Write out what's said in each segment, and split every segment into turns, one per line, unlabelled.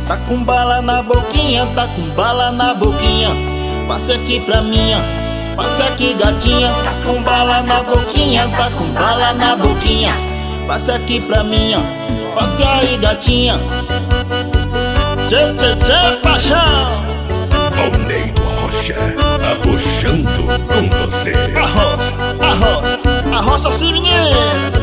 Tá com bala na boquinha, tá com bala na boquinha. Passe aqui pra minha, passe aqui gatinha. Tá com bala na boquinha, tá com bala na boquinha. Passe aqui pra minha, passe aí gatinha. Tchê, tchê, tchê, paixão.
Valneiro Arrocha, arrochando com você.
Arrocha, arrocha, arrocha assim, menino.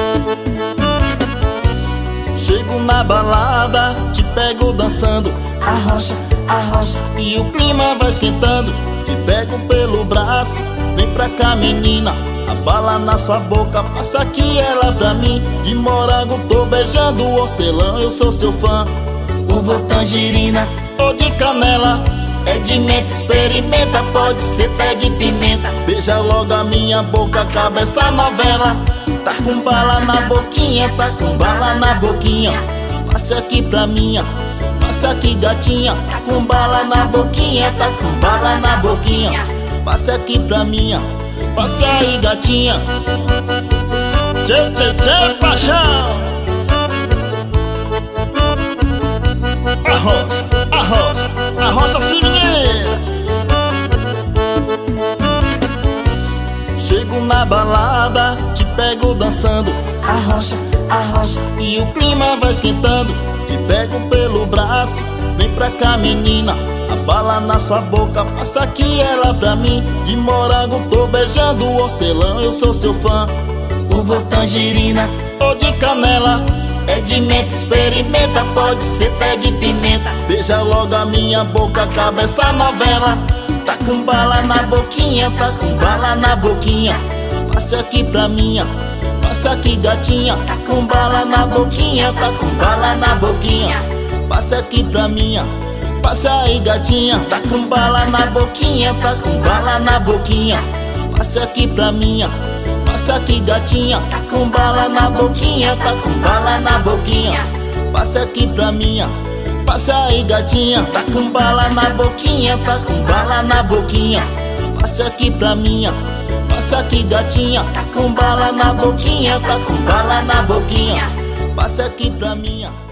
Chego na balada, te pego dançando.
Arrocha, arrocha.
E o clima vai esquentando. Te pego pelo braço, vem pra cá menina. A bala na sua boca, passa aqui ela pra mim. De morango tô beijando o hortelã, eu sou seu fã.
Uva tangerina
Ou de canela,
é de menta, experimenta, pode ser até de pimenta.
beija logo a minha boca, acaba essa novela. Tá com bala na boquinha, tá com bala na boquinha. Passe aqui pra minha, passe aqui gatinha. Tá com bala na boquinha, tá com bala na boquinha. Passe aqui pra minha, passe aí gatinha. Tchê, tchê, tchê, paixão. Arrocha, arrocha, arrocha assim, menina. Chego na balada, te pego dançando.
Arrocha, arrocha.
E o clima vai esquentando. Te pego pelo braço, vem pra cá menina. A bala na sua boca, passa aqui ela pra mim. De morango tô beijando o hortelã, eu sou seu fã.
Uva tangerina
Ou de canela,
é de menta, experimenta, pode ser até de pimenta.
beija logo a minha boca, acaba essa novela. Tá com bala na boquinha, tá com bala na boquinha. Passe aqui pra minha, passe aqui gatinha. Tá com bala na boquinha, tá com bala na boquinha. Passe aqui pra minha, passe aí gatinha. Tá com bala na boquinha, tá com bala na boquinha. Passe aqui pra minha, passe aqui gatinha. Tá com bala na boquinha, tá com bala na boquinha. Passe aqui pra minha, passe aí gatinha. Tá com bala na boquinha, tá com bala na boquinha. Passe aqui pra minha, passe aqui gatinha. Tá com bala na boquinha, tá com bala na boquinha. Passe aqui pra minha.